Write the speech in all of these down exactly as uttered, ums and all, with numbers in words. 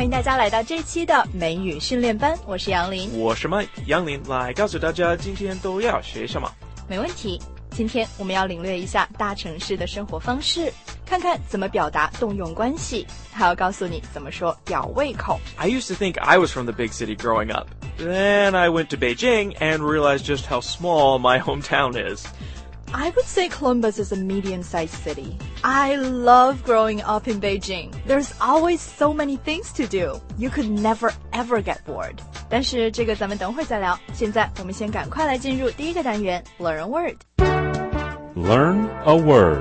迎大家来到这期的美语训练班，我是杨林， 我是麦杨林，来告诉大家今天都要学什么。 没问题，今天我们要领略一下大城市的生活方式，看看怎么表达动用关系，还要告诉你怎么说吊胃口。 I used to think I was from the big city growing up. Then I went to Beijing and realized just how small my hometown is.I would say Columbus is a medium-sized city. I love growing up in Beijing. There's always so many things to do. You could never ever get bored. 但是这个咱们等会儿再聊。现在我们先赶快来进入第一个单元 Learn a Word. Learn a word.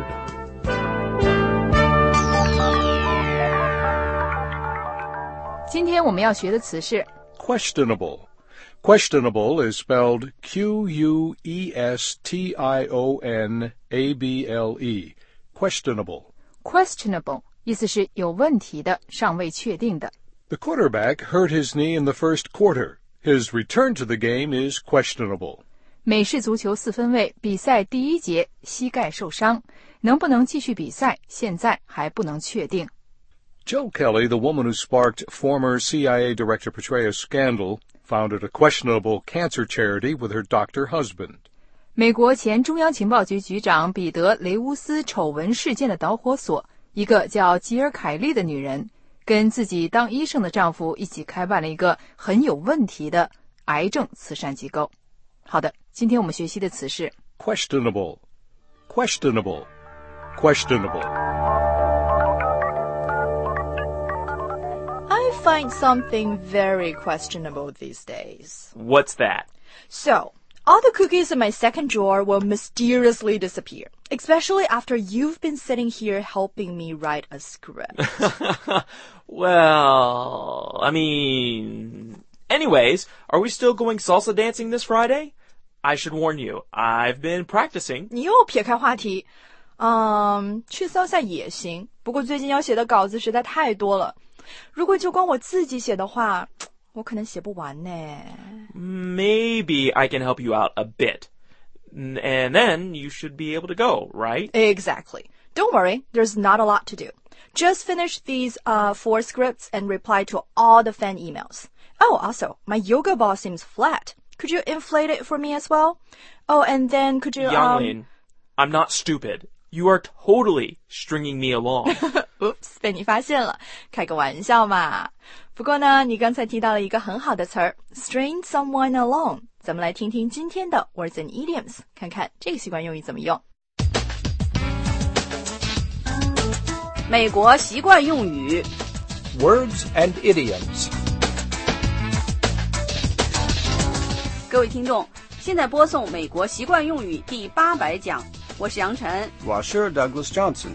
今天我们要学的词是 Questionable.Questionable is spelled Q U E S T I O N A B L E. Questionable. Questionable 意思是有问题的，尚未确定的。 The quarterback hurt his knee in the first quarter. His return to the game is questionable. 美式足球四分卫比赛第一节膝盖受伤，能不能继续比赛，现在还不能确定。 Jill Kelly, the woman who sparked former C I A Director Petraeus' scandal,founded a questionable cancer charity with her doctor husband. 美国前中央情报局局长彼得·雷乌斯丑闻事件的导火索，一个叫吉尔·凯利的女人，跟自己当医生的丈夫一起开办了一个很有问题的癌症慈善机构。好的，今天我们学习的词是 Questionable. Questionable. Questionable.I find something very questionable these days. What's that? So, all the cookies in my second drawer will mysteriously disappear, especially after you've been sitting here helping me write a script. Well, I mean... Anyways, are we still going salsa dancing this Friday? I should warn you, I've been practicing. 你又撇开话题。嗯，去salsa也行，不过最近要写的稿子实在太多了。如果就光我自己写的话，我可能写不完呢。 Maybe I can help you out a bit. And then you should be able to go, right? Exactly. Don't worry, there's not a lot to do. Just finish these uh, four scripts and reply to all the fan emails. Oh, also, my yoga ball seems flat. Could you inflate it for me as well? Oh, and then could you... Yang um... Lin, I'm not stupid. You are totally stringing me along. Oops, 被你发现了，开个玩笑嘛。不过呢，你刚才提到了一个很好的词儿 string someone along。咱们来听听今天的 words and idioms， 看看这个习惯用语怎么用。 美国习惯用语 Words and idioms。 各位听众，现在播送美国习惯用语第八百讲，我是杨晨， 我是 Douglas Johnson。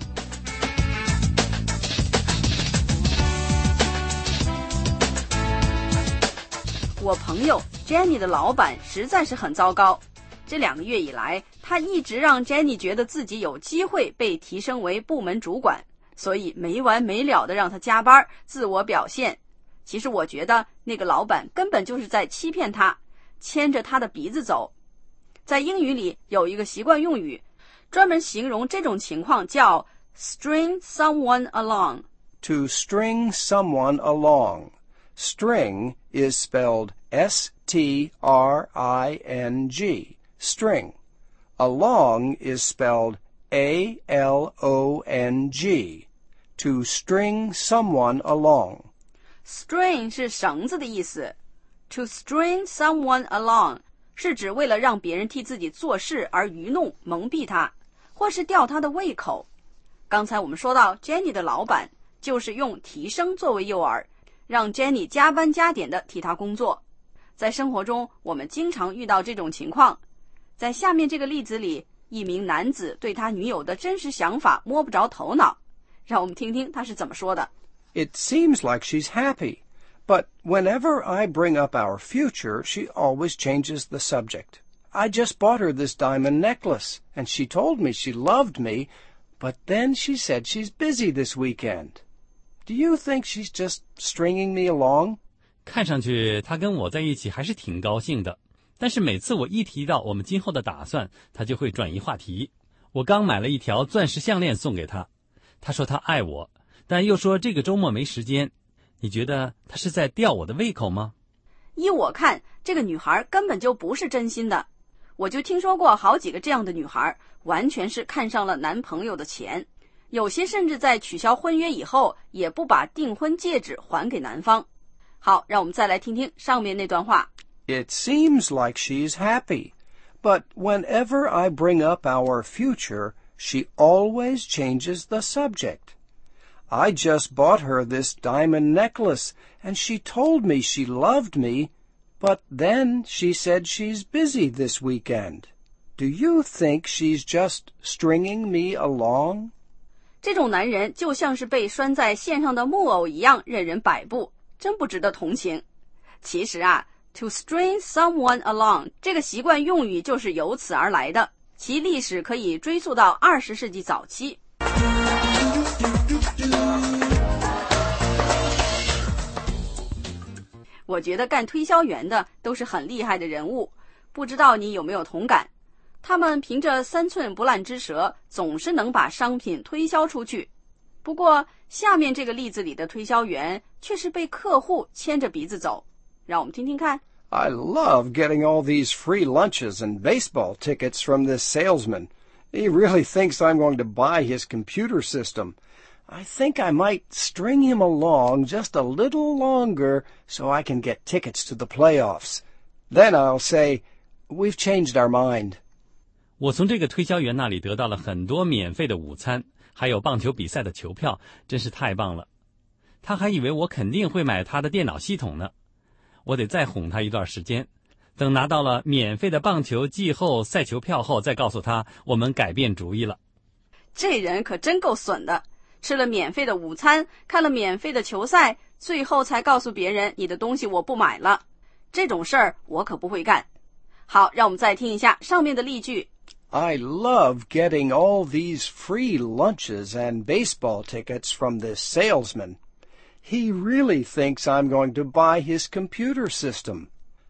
我朋友 Jenny 的老板实在是很糟糕，这两个月以来，他一直让 Jenny 觉得自己有机会被提升为部门主管，所以没完没了的让他加班，自我表现。其实我觉得那个老板根本就是在欺骗他，牵着他的鼻子走。在英语里有一个习惯用语，专门形容这种情况，叫 string someone along. To string someone along.String is spelled S T R I N G, string. Along is spelled A L O N G, to string someone along. String 是绳子的意思。To string someone along 是指为了让别人替自己做事而愚弄、蒙蔽他，或是吊他的胃口。刚才我们说到 Jenny 的老板就是用提升作为诱饵，让 Jenny 加班加点的替他工作。在生活中，我们经常遇到这种情况。在下面这个例子里，一名男子对他女友的真实想法摸不着头脑。让我们听听他是怎么说的。 It seems like she's happy, but whenever I bring up our future, she always changes the subject. I just bought her this diamond necklace, and she told me she loved me, but then she said she's busy this weekend.Do you think she's just stringing me along? 看上去她跟我在一起还是挺高兴的，但是每次我一提到我们今后的打算，她就会转移话题。我刚买了一条钻石项链送给她，她说她爱我，但又说这个周末没时间。 你觉得她是在吊我的胃口吗？ 依我看，这个女孩根本就不是真心的。我就听说过好几个这样的女孩，完全是看上了男朋友的钱，有些甚至在取消婚约以后，也不把订婚戒指还给男方。好，让我们再来听听上面那段话。 It seems like she's happy, but whenever I bring up our future, she always changes the subject. I just bought her this diamond necklace, and she told me she loved me, but then she said she's busy this weekend. Do you think she's just stringing me along? 这种男人就像是被拴在线上的木偶一样，任人摆布，真不值得同情。其实啊 to string someone along 这个习惯用语就是由此而来的，其历史可以追溯到二十世纪早期。我觉得干推销员的都是很厉害的人物，不知道你有没有同感？他们凭着三寸不烂之舌，总是能把商品推销出去。不过，下面这个例子里的推销员却是被客户牵着鼻子走。让我们听听看。 I love getting all these free lunches and baseball tickets from this salesman. He really thinks I'm going to buy his computer system. I think I might string him along just a little longer so I can get tickets to the playoffs. Then I'll say, we've changed our mind. 我从这个推销员那里得到了很多免费的午餐，还有棒球比赛的球票，真是太棒了。他还以为我肯定会买他的电脑系统呢。我得再哄他一段时间，等拿到了免费的棒球季后赛球票后，再告诉他我们改变主意了。 这人可真够损的，吃了免费的午餐，看了免费的球赛，最后才告诉别人你的东西我不买了。这种事儿我可不会干。好，让我们再听一下上面的例句。 I love getting all these free lunches and baseball tickets from this salesman. He really thinks I'm going to buy his computer system.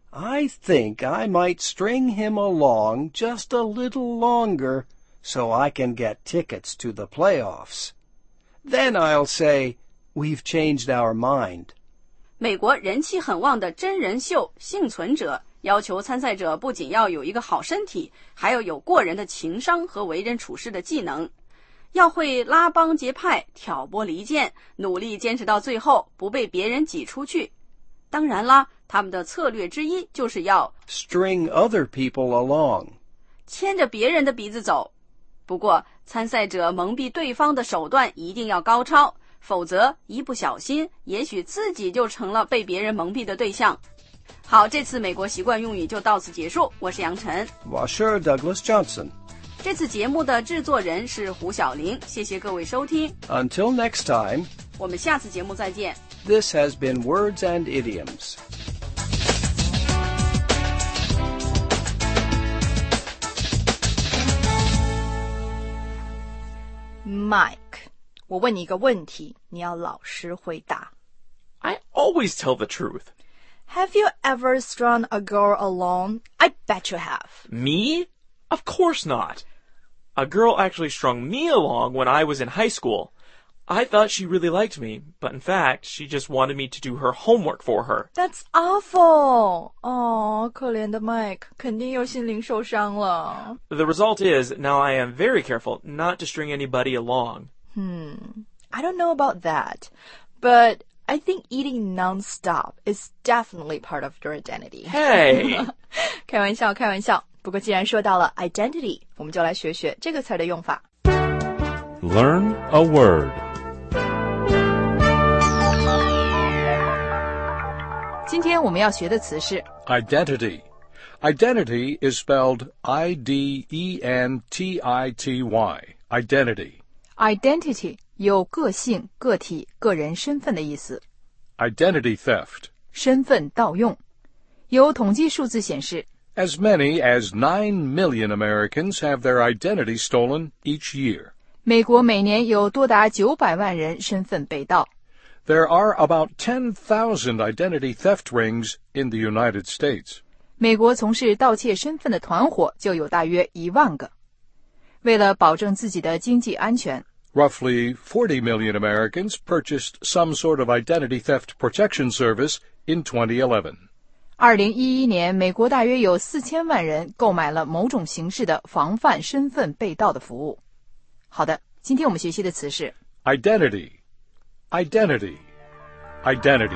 I think I might string him along just a little longer so I can get tickets to the playoffs. Then I'll say, we've changed our mind. 美国人气很旺的真人秀《幸存者》要求参赛者不仅要有一个好身体，还要有过人的情商和为人处事的技能，要会拉帮结派、挑拨离间，努力坚持到最后，不被别人挤出去。当然啦，他们的策略之一就是要 string other people along. 牵着别人的鼻子走。不过，参赛者蒙蔽对方的手段一定要高超，否则一不小心，也许自己就成了被别人蒙蔽的对象。好，这次美国习惯用语就到此结束。我是杨晨， 我是 Douglas Johnson。 这次节目的制作人是胡小玲，谢谢各位收听。 Until next time, 我们下次节目再见。 This has been Words and Idioms. Mike， 我问你一个问题，你要老实回答。 I always tell the truth. Have you ever strung a girl along? I bet you have. Me? Of course not. A girl actually strung me along when I was in high school. I thought she really liked me, but in fact, she just wanted me to do her homework for her. That's awful. 哦，可怜的 Mike， 肯定又心灵受伤了。 The result is, now I am very careful not to string anybody along. Hmm, I don't know about that, but I think eating non-stop is definitely part of your identity. Hey! 开玩笑，开玩笑。不过既然说到了 identity， 我们就来学学这个词的用法。 Learn a word. 今天我们要学的词是 Identity. Identity is spelled I D E N T I T Y. Identity. identity， 有个性、个体、个人身份的意思。 Identity theft. 身份盗用。有统计数字显示 As many as nine million Americans have their identity stolen each year. 美国每年有多达九百万人身份被盗。 There are about ten thousand identity theft rings in the United States. 美国从事盗窃身份的团伙就有大约一万个。为了保证自己的经济安全， Roughly forty million Americans purchased some sort of identity theft protection service in twenty eleven. 二零一一年，美国大约有四千万人购买了某种形式的防范身份被盗的服务。好的，今天我们学习的词是 Identity, identity, identity.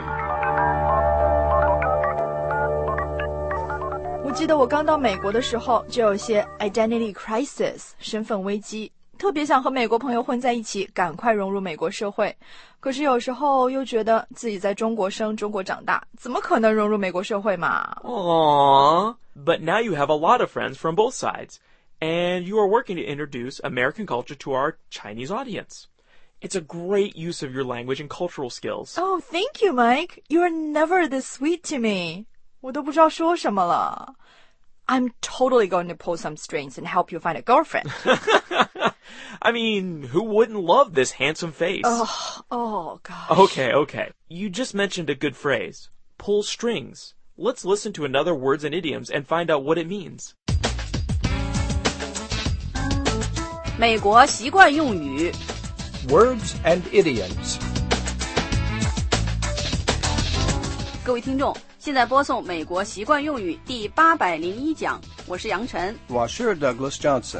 我记得我刚到美国的时候，就有些 identity crisis 身份危机，特别想和美国朋友混在一起，赶快融入美国社会。可是有时候又觉得自己在中国生，中国长大，怎么可能融入美国社会嘛？ Aww. But now you have a lot of friends from both sides, and you are working to introduce American culture to our Chinese audience. It's a great use of your language and cultural skills. Oh, thank you, Mike. You are never this sweet to me. 我都不知道说什么了。I'm totally going to pull some strings and help you find a girlfriend. I mean, who wouldn't love this handsome face? Oh, oh, gosh. Okay, okay. You just mentioned a good phrase. Pull strings. Let's listen to another words and idioms and find out what it means. 美国习惯用语 Words and idioms. 各位听众，现在播送美国习惯用语第八百零一讲，我是杨晨。 我是 Douglas Johnson.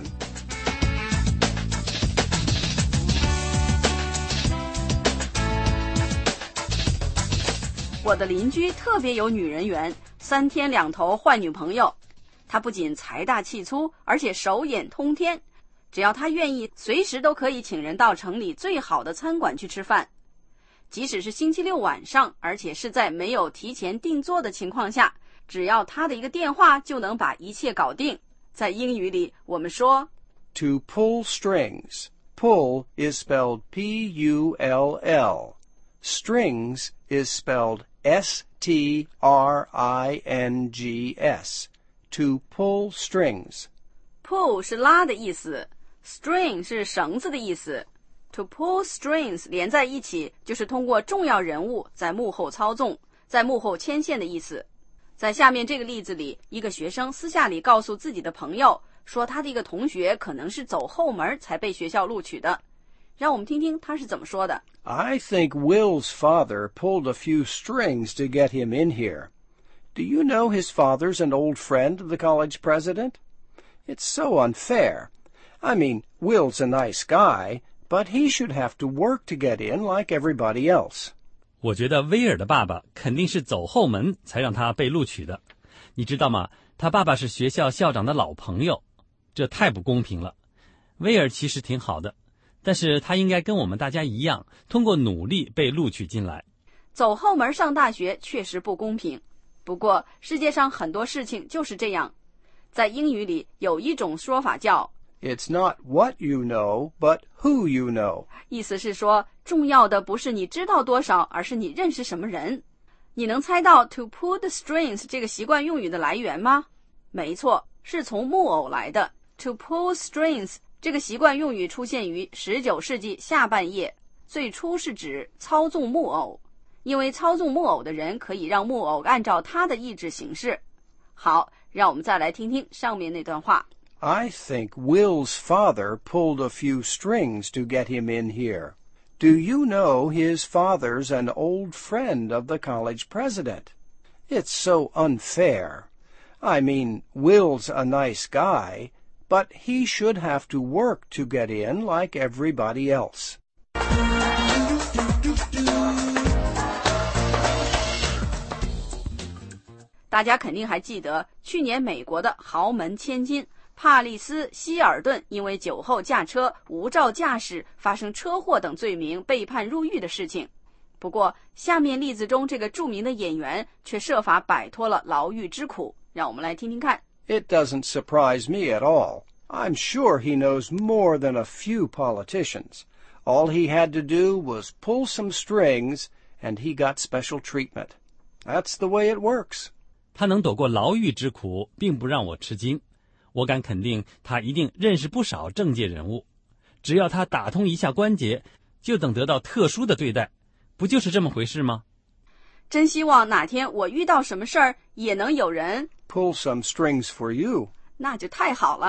我的邻居特别有女人缘，三天两头换女朋友。他不仅财大气粗，而且手眼通天，只要他愿意，随时都可以请人到城里最好的餐馆去吃饭。即使是星期六晚上，而且是在没有提前订座的情况下，只要他的一个电话就能把一切搞定。在英语里，我们说 To pull strings. Pull is spelled P U L L. Strings is spelled S T R I N G S. To pull strings. pull 是拉的意思， string 是绳子的意思。To pull strings 连在一起，就是通过重要人物在幕后操纵，在幕后牵线的意思。在下面这个例子里，一个学生私下里告诉自己的朋友，说他的一个同学可能是走后门才被学校录取的。让我们听听他是怎么说的。 I think Will's father pulled a few strings to get him in here. Do you know his father's an old friend of the college president? It's so unfair. I mean, Will's a nice guy, but he should have to work to get in like everybody else. 我觉得威尔的爸爸肯定是走后门才让他被录取的。你知道吗？他爸爸是学校校长的老朋友，这太不公平了。威尔其实挺好的，但是他应该跟我们大家一样，通过努力被录取进来。 走后门上大学确实不公平，不过世界上很多事情就是这样。在英语里有一种说法叫 It's not what you know, but who you know. 意思是说，重要的不是你知道多少，而是你认识什么人。你能猜到 to pull the strings 这个习惯用语的来源吗？没错，是从木偶来的。To pull strings 这个习惯用语出现于十九世纪下半叶，最初是指操纵木偶，因为操纵木偶的人可以让木偶按照他的意志行事。好，让我们再来听听上面那段话。 I think Will's father pulled a few strings to get him in here. Do you know his father's an old friend of the college president? It's so unfair. I mean, Will's a nice guy, but he should have to work to get in like everybody else. 大家肯定还记得，去年美国的豪门千金帕丽斯·希尔顿因为酒后驾车、无照驾驶、发生车祸等罪名被判入狱的事情。不过，下面例子中这个著名的演员却设法摆脱了牢狱之苦。让我们来听听看。 It doesn't surprise me at all. I'm sure he knows more than a few politicians. All he had to do was pull some strings, and he got special treatment. That's the way it works. 他能躲过牢狱之苦，并不让我吃惊。我敢肯定，他一定认识不少政界人物。只要他打通一下关节，就等得到特殊的对待，不就是这么回事吗？ 真希望哪天我遇到什么事儿，也能有人 Pull some strings for you. 那就太好了。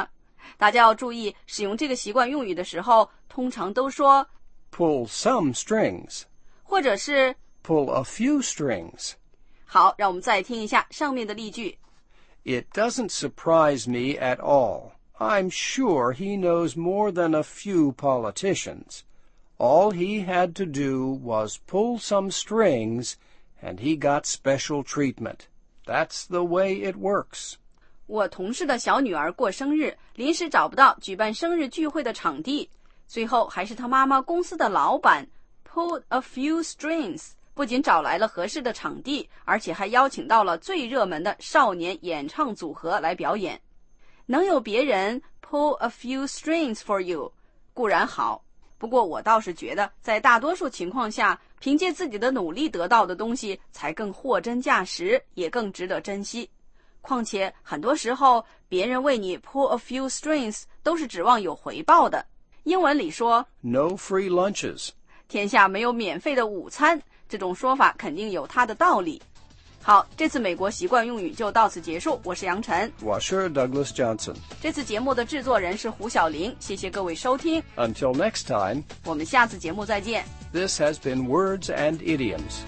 大家要注意，使用这个习惯用语的时候，通常都说 pull some strings, 或者是 pull a few strings. 好，让我们再听一下上面的例句。 It doesn't surprise me at all. I'm sure he knows more than a few politicians. All he had to do was pull some strings, and he got special treatment. That's the way it works. 我同事的小女儿过生日，临时找不到举办生日聚会的场地，最后还是他妈妈公司的老板 pulled a few strings， 不仅找来了合适的场地，而且还邀请到了最热门的少年演唱组合来表演。能有别人 pull a few strings for you 固然好，不过我倒是觉得在大多数情况下，凭借自己的努力得到的东西才更货真价实，也更值得珍惜。况且很多时候别人为你 pull a few strings 都是指望有回报的。英文里说 No free lunches. 天下没有免费的午餐，这种说法肯定有它的道理。好，这次美国习惯用语就到此结束。我是杨晨， 我是 Douglas Johnson. 这次节目的制作人是胡小玲，谢谢各位收听。 Until next time, 我们下次节目再见。 this has been Words and Idioms.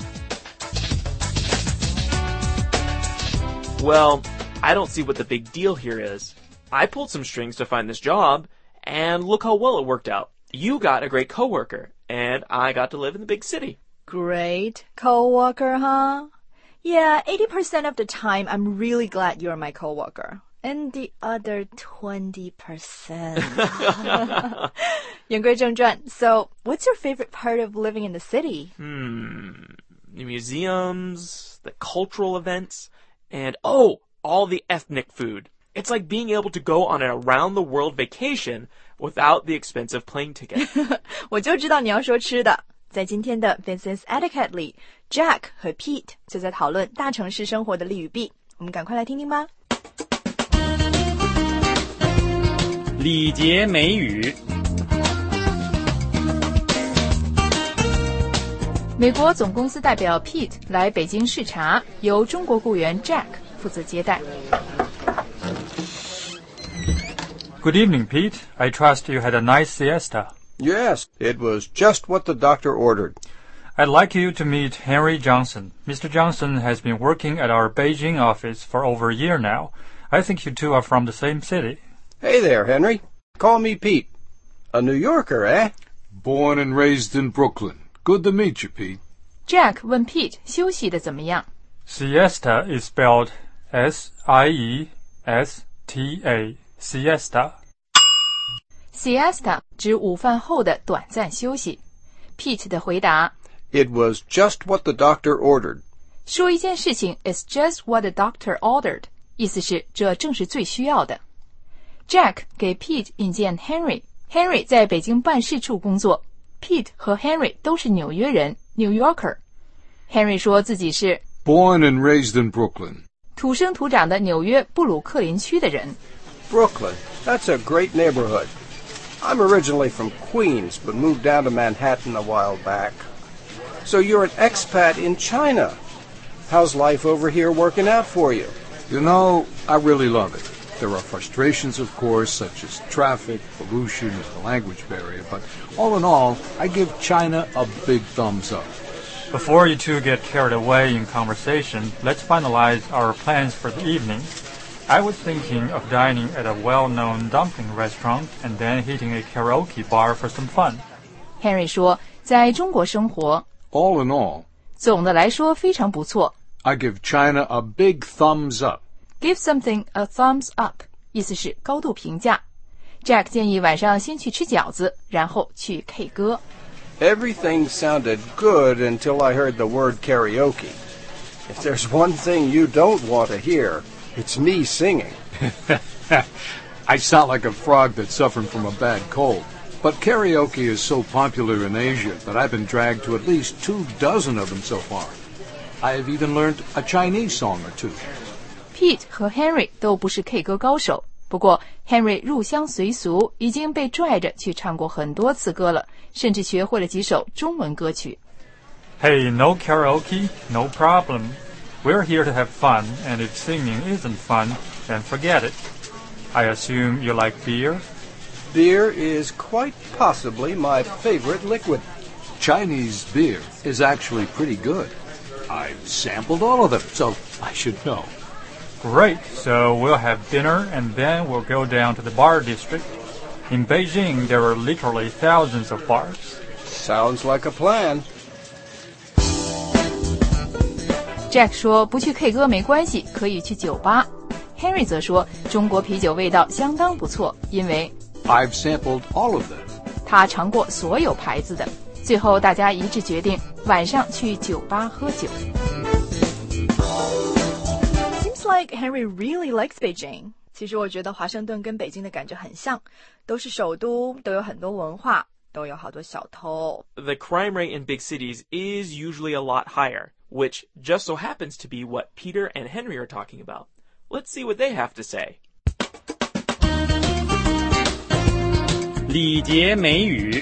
Well, I don't see what the big deal here is. I pulled some strings to find this job, and look how well it worked out. You got a great coworker, and I got to live in the big city. Great coworker, huh? Yeah, eighty percent of the time, I'm really glad you're my coworker. And the other twenty percent. 言归正传, so what's your favorite part of living in the city? Hmm, the museums, the cultural events, and oh, all the ethnic food. It's like being able to go on an around-the-world vacation without the expensive plane ticket. 我就知道你要说吃的。在今天的 Business Etiquette 里 Jack 和 Pete 就在讨论大城市生活的利与弊，我们赶快来听听吧。 礼节美语。 美国总公司代表 Pete 来北京视察，由中国雇员 Jack 负责接待。 Good evening, Pete. I trust you had a nice siesta. Yes, it was just what the doctor ordered. I'd like you to meet Henry Johnson. Mister Johnson has been working at our Beijing office for over a year now. I think you two are from the same city. Hey there, Henry. Call me Pete. A New Yorker, eh? Born and raised in Brooklyn. Good to meet you, Pete. Jack 问 Pete 休息的怎么样？ Siesta is spelled S I E S T A. Siesta. Siesta 指午饭后的短暂休息。Pete 的回答 It was just what the doctor ordered. 说一件事情 is just what the doctor ordered， 意思是这正是最需要的。Jack 给 Pete 引荐 Henry，Henry 在北京办事处工作。Pete 和 Henry 都是纽约人 New Yorker。Henry 说自己是 Born and raised in Brooklyn. 土生土长的纽约布鲁克林区的人。 Brooklyn, that's a great neighborhood. I'm originally from Queens, but moved down to Manhattan a while back. So you're an expat in China. How's life over here working out for you? You know, I really love it. There are frustrations, of course, such as traffic, pollution, and the language barrier, but all in all, I give China a big thumbs up. Before you two get carried away in conversation, let's finalize our plans for the evening. I was thinking of dining at a well-known dumpling restaurant and then hitting a karaoke bar for some fun. Henry 说，在中国生活 All in all, 总的来说非常不错。 I give China a big thumbs up. Give something a thumbs up， 意思是高度评价。Jack 建议晚上先去吃饺子，然后去 K 歌。 Everything sounded good until I heard the word karaoke. If there's one thing you don't want to hear, it's me singing. I sound like a frog that's suffering from a bad cold. But karaoke is so popular in Asia that I've been dragged to at least two dozen of them so far. I have even learned a Chinese song or two. Pete 和 Henry 都不是 K 歌高手，不过 Henry 入乡随俗，已经被拽着去唱过很多次歌了，甚至学会了几首中文歌曲。 Hey, no karaoke? No problem. We're here to have fun, and if singing isn't fun, then forget it. I assume you like beer? Beer is quite possibly my favorite liquid. Chinese beer is actually pretty good. I've sampled all of them, so I should know. Great, so we'll have dinner and then we'll go down to the bar district. In Beijing, there are literally thousands of bars. Sounds like a plan. Jack 说不去 K 歌没关系，可以去酒吧。Henry 则说中国啤酒味道相当不错，因为 I've sampled all of them. 他尝过所有牌子的。最后大家一致决定晚上去酒吧喝酒。 Seems like Henry really likes Beijing. 其实我觉得华盛顿跟北京的感觉很像，都是首都，都有很多文化，都有好多小偷。 The crime rate in big cities is usually a lot higher, which just so happens to be what Peter and Henry are talking about. Let's see what they have to say. 礼节美语。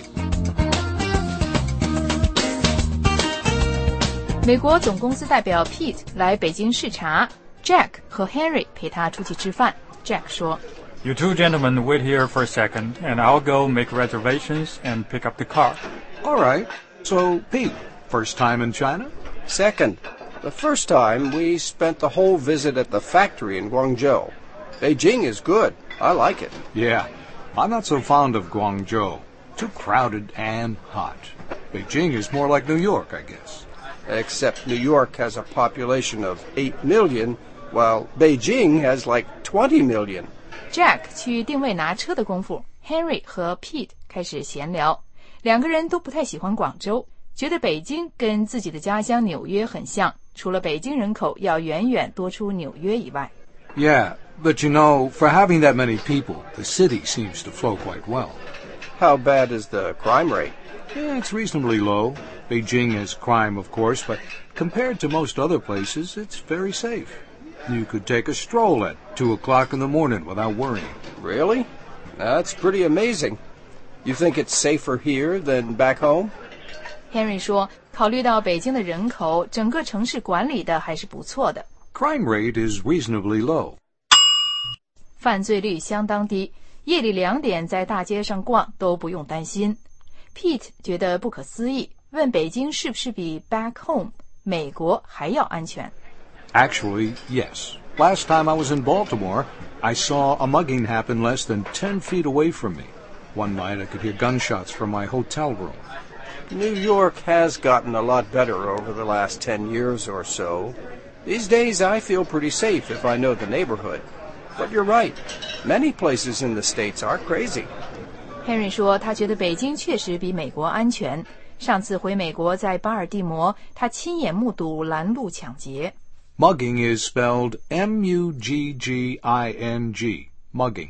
美国总公司代表 Pete 来北京视察 ，Jack 和 Henry 陪他出去吃饭。Jack 说 You two gentlemen wait here for a second, and I'll go make reservations and pick up the car. All right. So, Pete, first time in China? Second, the first time we spent the whole visit at the factory in Guangzhou. Beijing is good. I like it. Yeah. I'm not so fond of Guangzhou. Too crowded and hot. Beijing is more like New York, I guess. Except New York has a population of eight million, while Beijing has like twenty million. Jack 去定位拿车的功夫 ，Henry 和 Pete 开始闲聊。两个人都不太喜欢广州，觉得北京跟自己的家乡纽约很像，除了北京人口要远远多出纽约以外。 Yeah, but you know, for having that many people, the city seems to flow quite well. How bad is the crime rate? Yeah, it's reasonably low. Beijing has crime, of course, but compared to most other places, it's very safe. You could take a stroll at two o'clock in the morning without worrying. Really? That's pretty amazing. You think it's safer here than back home? Henry 说，考虑到北京的人口，整个城市管理的还是不错的。 Crime rate is reasonably low. 犯罪率相当低，夜里两点在大街上逛都不用担心。Pete 觉得不可思议，问北京是不是比 back home 美国还要安全？ Actually, yes. Last time I was in Baltimore, I saw a mugging happen less than ten feet away from me. One night I could hear gunshots from my hotel room. New York has gotten a lot better over the last ten years or so. These days I feel pretty safe if I know the neighborhood. But you're right. Many places in the States are crazy. Henry 说他觉得北京确实比美国安全。上次回美国在巴尔的摩，他亲眼目睹拦路抢劫。 Mugging is spelled M U G G I N G. Mugging.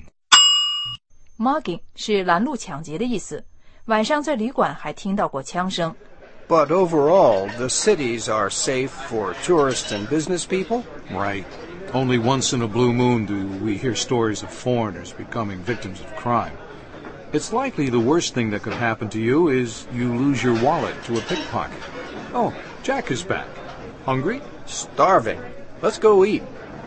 Mugging 是拦路抢劫的意思。晚上在旅馆还听到过枪声。 But overall, the cities are safe for tourists and business people? Right. Only once in a blue moon do we hear stories of foreigners becoming victims of crime. It's likely the worst thing that could happen to you is you lose your wallet to a pickpocket. Oh, Jack is back. Hungry? Starving. Let's go eat.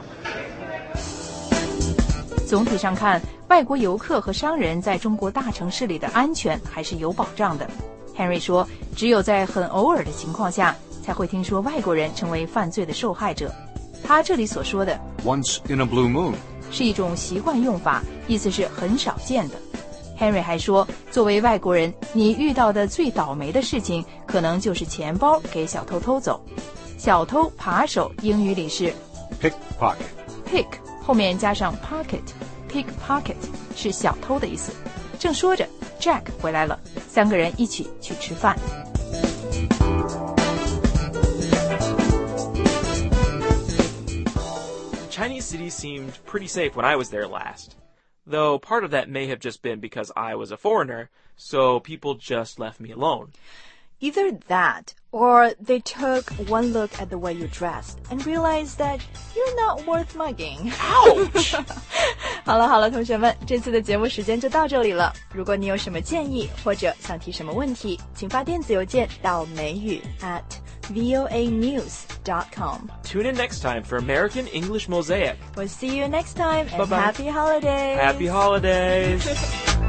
总体上看，外国游客和商人在中国大城市里的安全还是有保障的。Henry 说，只有在很偶尔的情况下，才会听说外国人成为犯罪的受害者。他这里所说的 Once in a blue moon 是一种习惯用法，意思是很少见的。Henry 还说，作为外国人，你遇到的最倒霉的事情，可能就是钱包给小偷偷走。小偷扒手英语里是 pickpocket. Pick 后面加上 pocket，pickpocket 是小偷的意思。正说着 ，Jack 回来了，三个人一起去吃饭。 Chinese cities seemed pretty safe when I was there last. Though part of that may have just been because I was a foreigner, so people just left me alone. Either that, or they took one look at the way you dressed and realized that you're not worth mugging. Ouch! 好了好了，同学们，这次的节目时间就到这里了。如果你有什么建议或者想提什么问题，请发电子邮件到美语 at voanews dot com. Tune in next time for American English Mosaic. We'll see you next time and Bye-bye. happy holidays. Happy holidays.